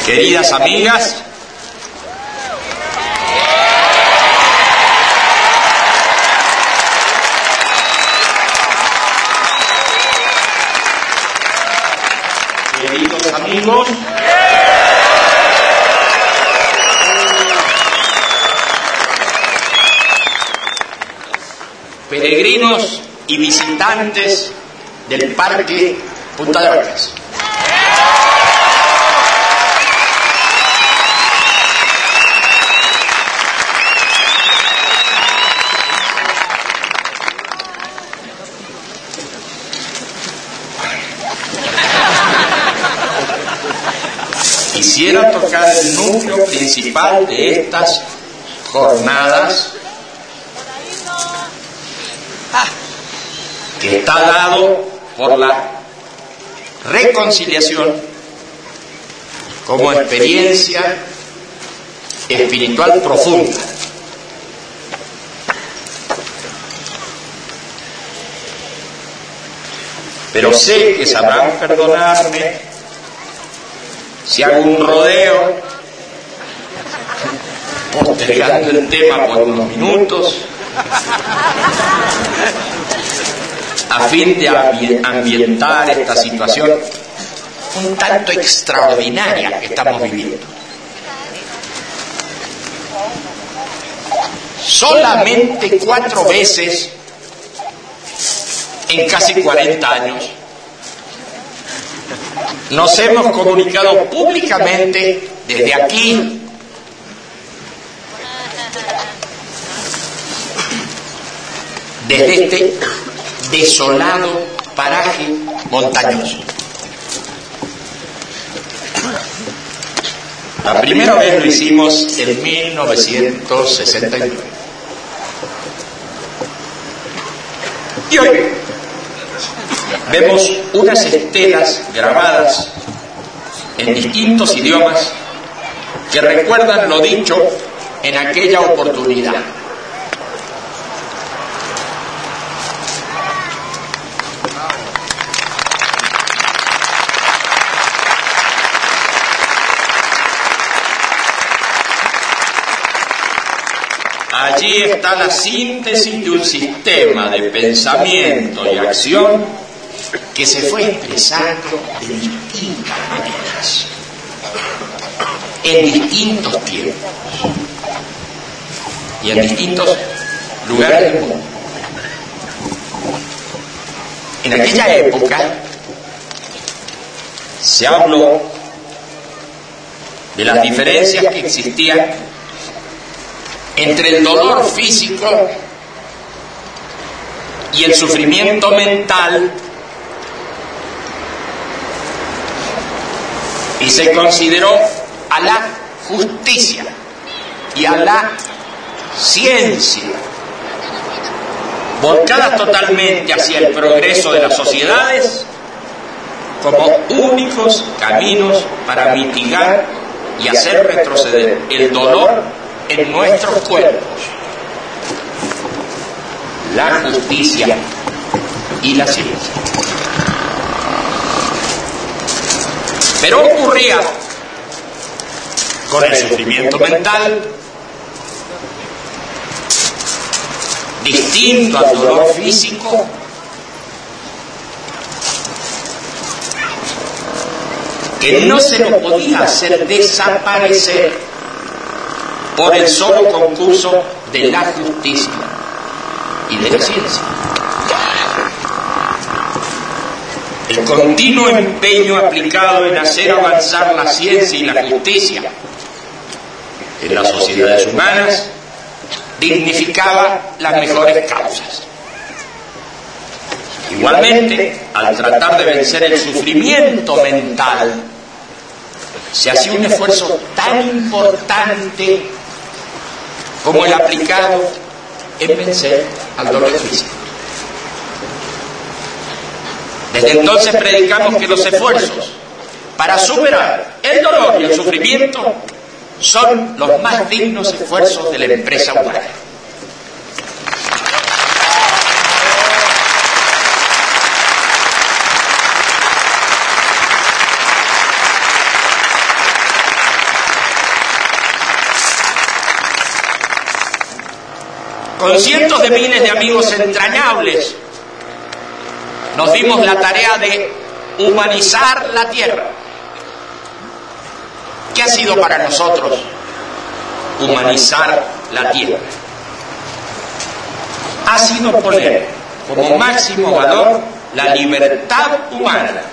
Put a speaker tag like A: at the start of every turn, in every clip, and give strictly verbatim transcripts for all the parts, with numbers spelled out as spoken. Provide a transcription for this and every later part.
A: Queridas amigas, queridos amigos, peregrinos y visitantes del Parque Punta de Vacas. Quisiera tocar el núcleo principal de estas jornadas, que está dado por la reconciliación como experiencia espiritual profunda. Pero sé que sabrán perdonarme si hago un rodeo postergando el tema por unos minutos a fin de ambientar esta situación un tanto extraordinaria que estamos viviendo. Solamente cuatro veces en casi cuarenta años nos hemos comunicado públicamente desde aquí desde este desolado paraje montañoso. La primera vez lo hicimos en mil novecientos sesenta y nueve. Y hoy vemos unas estelas grabadas en distintos idiomas que recuerdan lo dicho en aquella oportunidad. Allí está la síntesis de un sistema de pensamiento y acción que se fue expresando de distintas maneras, en distintos tiempos y en distintos lugares del mundo. En aquella época se habló de las diferencias que existían entre el dolor físico y el sufrimiento mental, y se consideró a la justicia y a la ciencia, volcadas totalmente hacia el progreso de las sociedades, como únicos caminos para mitigar y hacer retroceder el dolor en nuestros cuerpos. La justicia y la ciencia. Pero ocurría con el sufrimiento mental, distinto al dolor físico, que no se lo podía hacer desaparecer por el solo concurso de la justicia y de la ciencia. El continuo empeño aplicado en hacer avanzar la ciencia y la justicia en las sociedades humanas dignificaba las mejores causas. Igualmente, al tratar de vencer el sufrimiento mental, se hacía un esfuerzo tan importante como el aplicado en vencer al dolor físico. Desde entonces predicamos que los esfuerzos para superar el dolor y el sufrimiento son los más dignos esfuerzos de la empresa humana. con cientos de miles de amigos entrañables, nos dimos la tarea de humanizar la tierra. ¿Qué ha sido para nosotros humanizar la tierra? Ha sido poner como máximo valor la libertad humana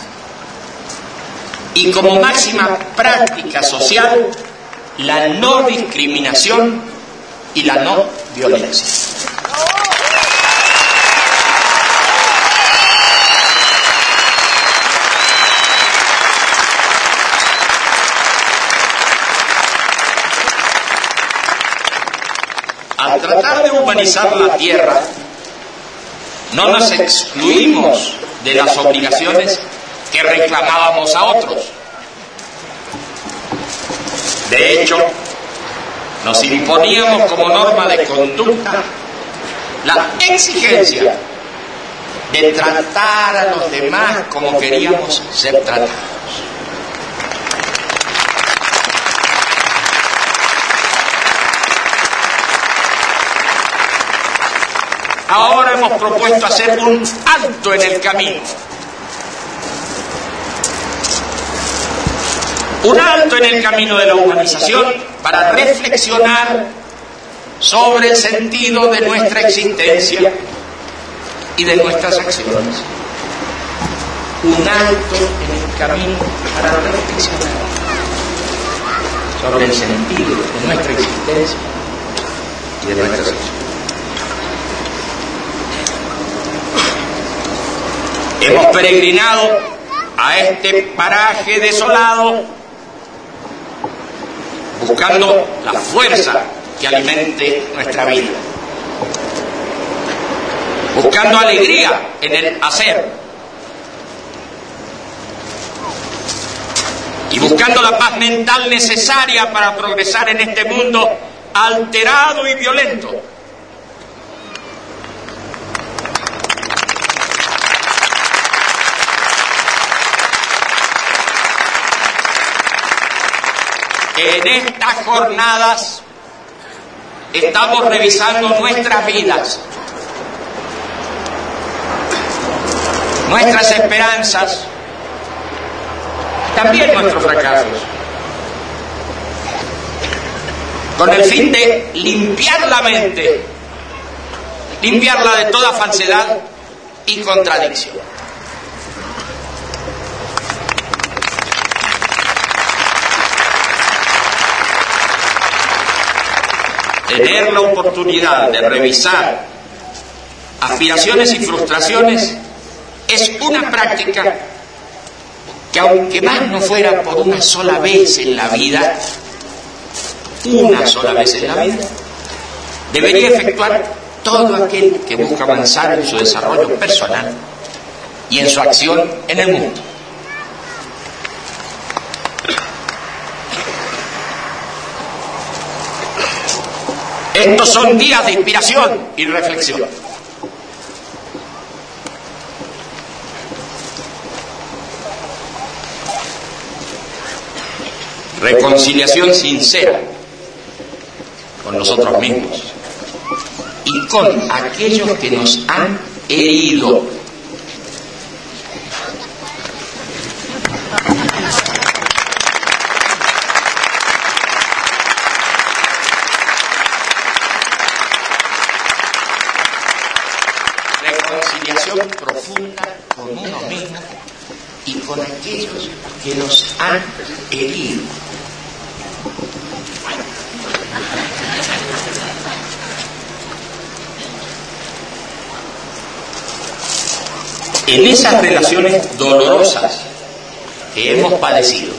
A: y como máxima práctica social la no discriminación y la no violencia. Al tratar de humanizar la tierra, no nos excluimos de las obligaciones que reclamábamos a otros. De hecho, nos imponíamos como norma de conducta la exigencia de tratar a los demás como queríamos ser tratados. Ahora hemos propuesto hacer un alto en el camino. Un alto en el camino de la humanización para reflexionar sobre el sentido de nuestra existencia y de nuestras acciones. Un alto en el camino para reflexionar sobre el sentido de nuestra existencia y de nuestras acciones. Hemos peregrinado a este paraje desolado buscando la fuerza que alimente nuestra vida, buscando alegría en el hacer y buscando la paz mental necesaria para progresar en este mundo alterado y violento. En estas jornadas estamos revisando nuestras vidas, nuestras esperanzas, también nuestros fracasos, con el fin de limpiar la mente, limpiarla de toda falsedad y contradicción. Tener la oportunidad de revisar aspiraciones y frustraciones es una práctica que, aunque más no fuera por una sola vez en la vida, una sola vez en la vida, debería efectuar todo aquel que busca avanzar en su desarrollo personal y en su acción en el mundo. Estos son días de inspiración y reflexión. Reconciliación sincera con nosotros mismos y con aquellos que nos han herido. Reconciliación profunda con uno mismo y con aquellos que nos han herido. En esas relaciones dolorosas que hemos padecido,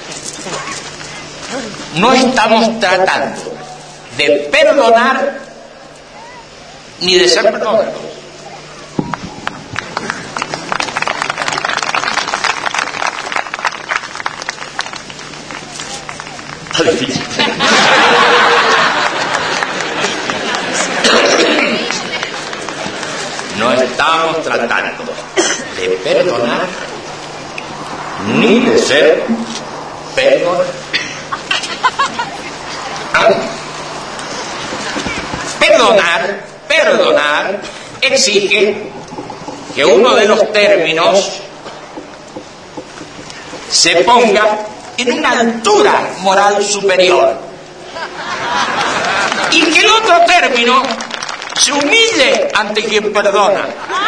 A: no estamos tratando de perdonar ni de ser perdonados. No estamos tratando de perdonar ni de ser perdonados. Pero perdonar, perdonar, exige que uno de los términos se ponga en una altura moral superior y que el otro término se humille ante quien perdona.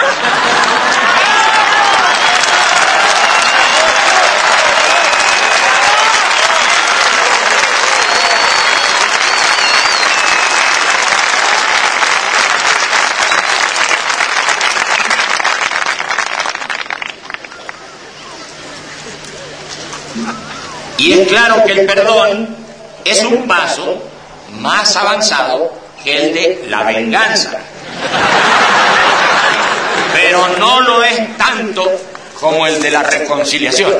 A: Y es claro que el perdón es un paso más avanzado que el de la venganza. Pero no lo es tanto como el de la reconciliación.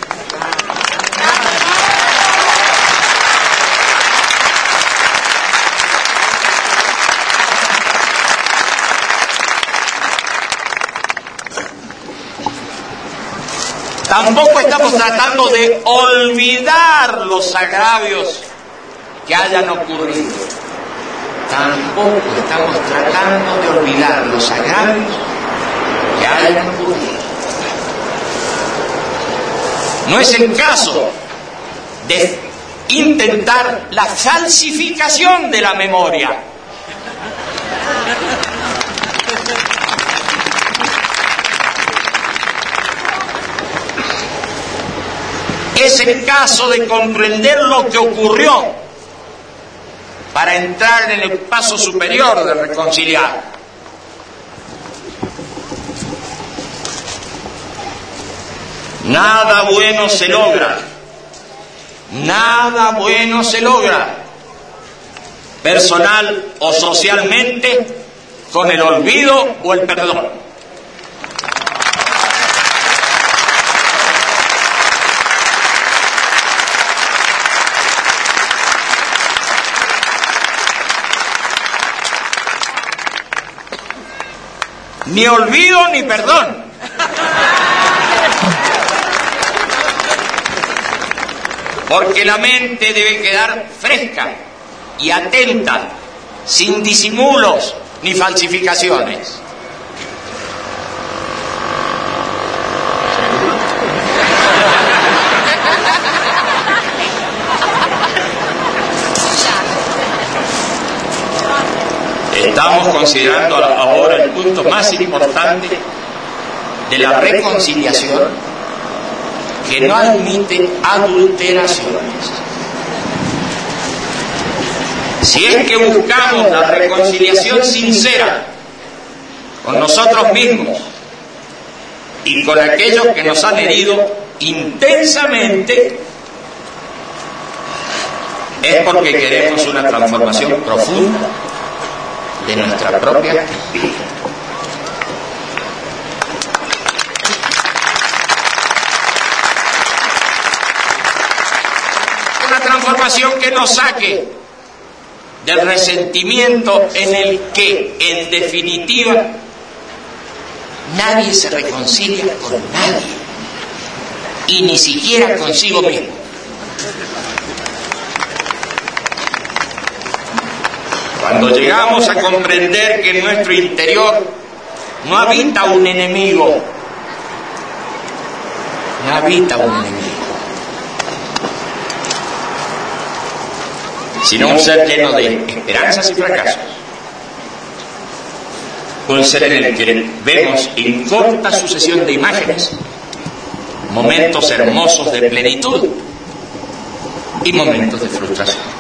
A: Tampoco estamos tratando de olvidar los agravios que hayan ocurrido. Tampoco estamos tratando de olvidar los agravios que hayan ocurrido. No es el caso de intentar la falsificación de la memoria. Es el caso de comprender lo que ocurrió para entrar en el paso superior de reconciliar. Nada bueno se logra, nada bueno se logra, personal o socialmente, con el olvido o el perdón. Ni olvido ni perdón. Porque la mente debe quedar fresca y atenta, sin disimulos ni falsificaciones. Estamos considerando ahora el punto más importante de la reconciliación, que no admite adulteraciones. Si es que buscamos la reconciliación sincera con nosotros mismos y con aquellos que nos han herido intensamente, es porque queremos una transformación profunda de nuestra propia vida. Una transformación que nos saque del resentimiento en el que, en definitiva, nadie se reconcilia con nadie, y ni siquiera consigo mismo. Cuando llegamos a comprender que en nuestro interior no habita un enemigo, no habita un enemigo, sino un ser lleno de esperanzas y fracasos, un ser en el que vemos en corta sucesión de imágenes momentos hermosos de plenitud y momentos de frustración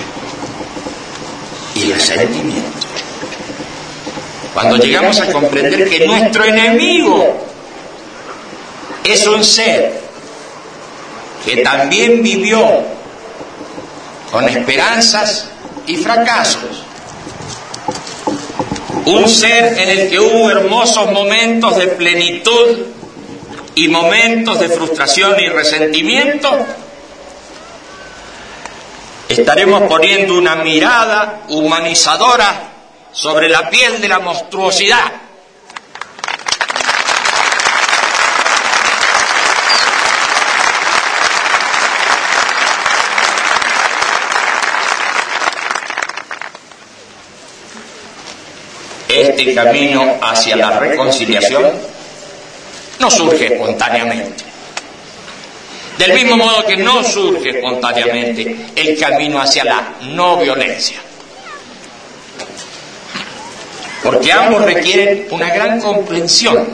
A: y resentimiento. Cuando llegamos a comprender que nuestro enemigo es un ser que también vivió con esperanzas y fracasos, un ser en el que hubo hermosos momentos de plenitud y momentos de frustración y resentimiento, estaremos poniendo una mirada humanizadora sobre la piel de la monstruosidad. este camino hacia la reconciliación no surge espontáneamente. Del mismo modo que no surge espontáneamente el camino hacia la no violencia. Porque ambos requieren una gran comprensión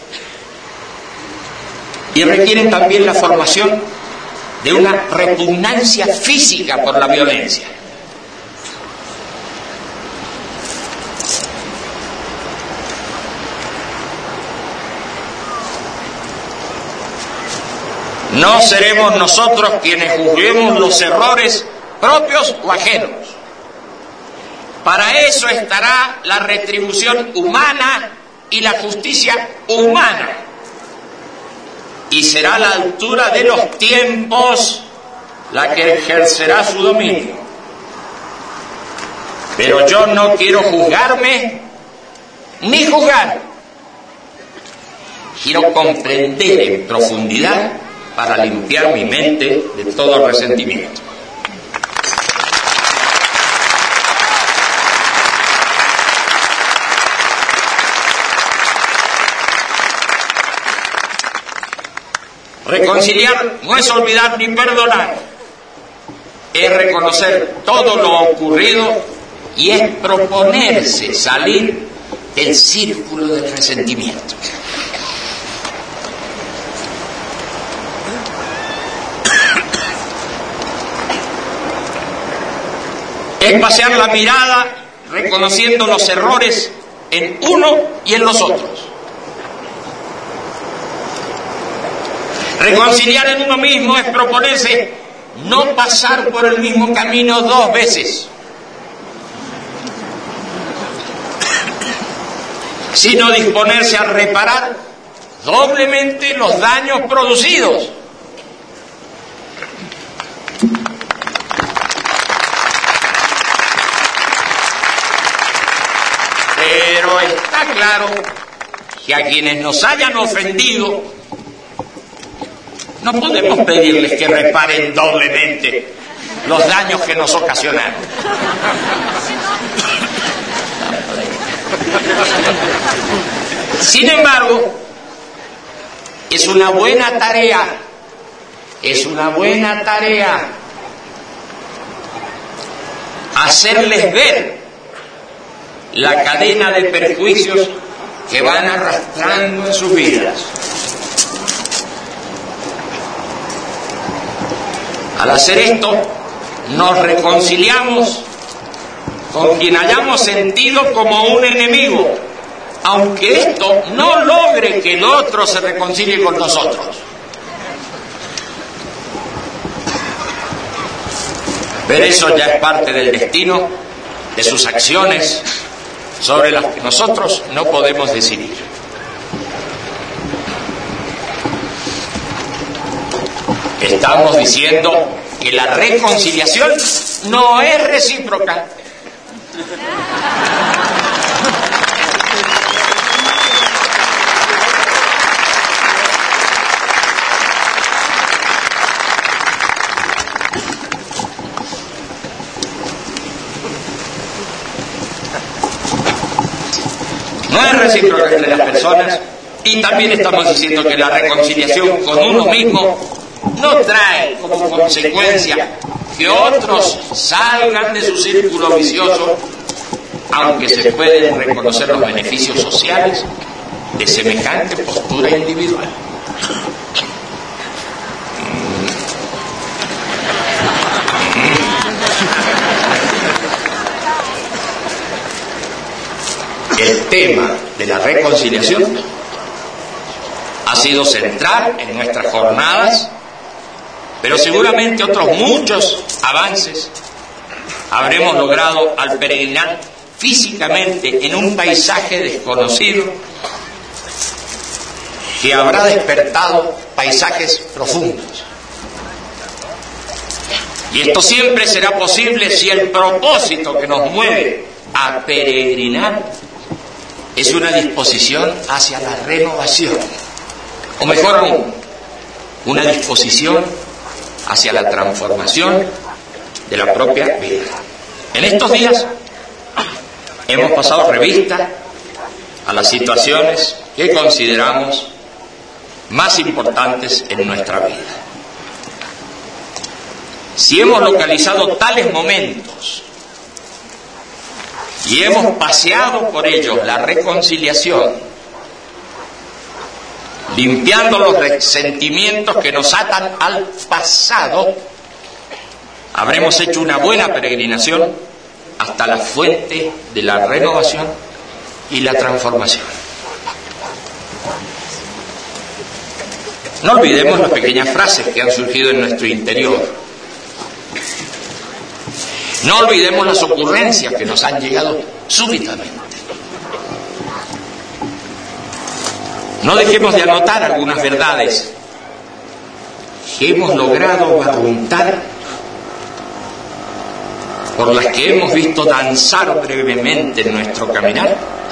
A: y requieren también la formación de una repugnancia física por la violencia. No seremos nosotros quienes juzguemos los errores propios o ajenos. Para eso estará la retribución humana y la justicia humana. Y será a la altura de los tiempos la que ejercerá su dominio. Pero yo no quiero juzgarme ni juzgar. Quiero comprender en profundidad para limpiar mi mente de todo resentimiento. Reconciliar no es olvidar ni perdonar, es reconocer todo lo ocurrido y es proponerse salir del círculo del resentimiento. Es pasear la mirada reconociendo los errores en uno y en los otros. Reconciliar en uno mismo es proponerse no pasar por el mismo camino dos veces, sino disponerse a reparar doblemente los daños producidos. Pero está claro que a quienes nos hayan ofendido no podemos pedirles que reparen doblemente los daños que nos ocasionaron. Sin embargo, es una buena tarea, es una buena tarea hacerles ver la cadena de perjuicios que van arrastrando en sus vidas. Al hacer esto, nos reconciliamos con quien hayamos sentido como un enemigo, aunque esto no logre que el otro se reconcilie con nosotros. Pero eso ya es parte del destino, de sus acciones, sobre las que nosotros no podemos decidir. Estamos diciendo que la reconciliación no es recíproca. No es recíproca entre las personas, y también estamos diciendo que la reconciliación con uno mismo no trae como consecuencia que otros salgan de su círculo vicioso, aunque se pueden reconocer los beneficios sociales de semejante postura individual. El tema de la reconciliación ha sido central en nuestras jornadas, pero seguramente otros muchos avances habremos logrado al peregrinar físicamente en un paisaje desconocido que habrá despertado paisajes profundos. Y esto siempre será posible si el propósito que nos mueve a peregrinar es una disposición hacia la renovación, o mejor aún, una disposición hacia la transformación de la propia vida. En estos días hemos pasado revista a las situaciones que consideramos más importantes en nuestra vida. Si hemos localizado tales momentos y hemos paseado por ellos la reconciliación, limpiando los resentimientos que nos atan al pasado, habremos hecho una buena peregrinación hasta la fuente de la renovación y la transformación. No olvidemos las pequeñas frases que han surgido en nuestro interior. No olvidemos las ocurrencias que nos han llegado súbitamente. No dejemos de anotar algunas verdades que hemos logrado barruntar, por las que hemos visto danzar brevemente en nuestro caminar,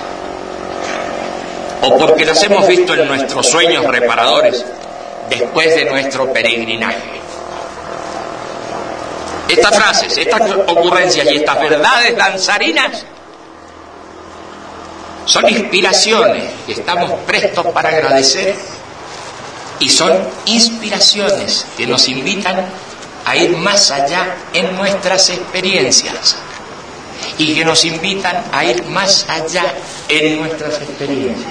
A: o porque las hemos visto en nuestros sueños reparadores después de nuestro peregrinaje. Estas frases, estas ocurrencias y estas verdades danzarinas son inspiraciones que estamos prestos para agradecer, y son inspiraciones que nos invitan a ir más allá en nuestras experiencias, y que nos invitan a ir más allá en nuestras experiencias.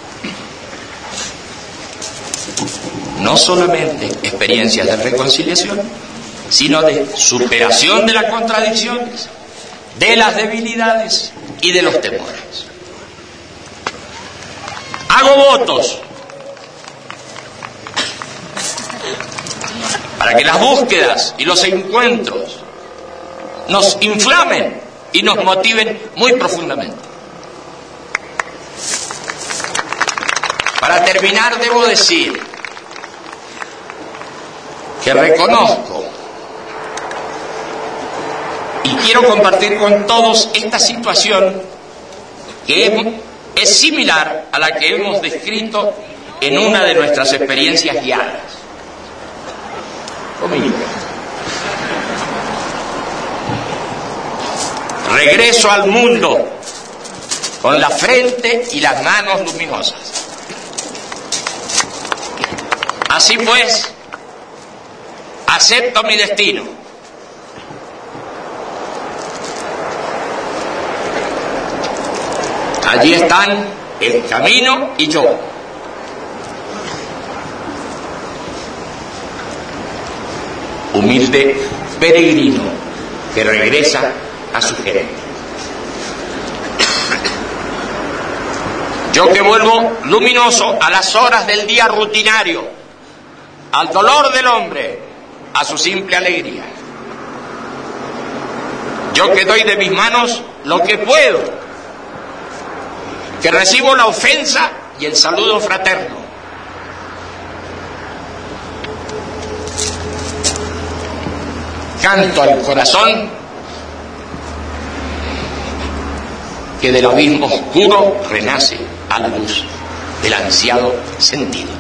A: No solamente experiencias de reconciliación, sino de superación de las contradicciones, de las debilidades y de los temores. Hago votos para que las búsquedas y los encuentros nos inflamen y nos motiven muy profundamente. Para terminar, debo decir que reconozco y quiero compartir con todos esta situación que es similar a la que hemos descrito en una de nuestras experiencias guiadas. Conmigo. Regreso al mundo con la frente y las manos luminosas. Así pues, acepto mi destino. Allí están el camino y yo. Humilde peregrino que regresa a su gerente. Yo que vuelvo luminoso a las horas del día rutinario, al dolor del hombre, a su simple alegría. Yo que doy de mis manos lo que puedo, que recibo la ofensa y el saludo fraterno. Canto al corazón que del abismo oscuro renace a la luz del ansiado sentido.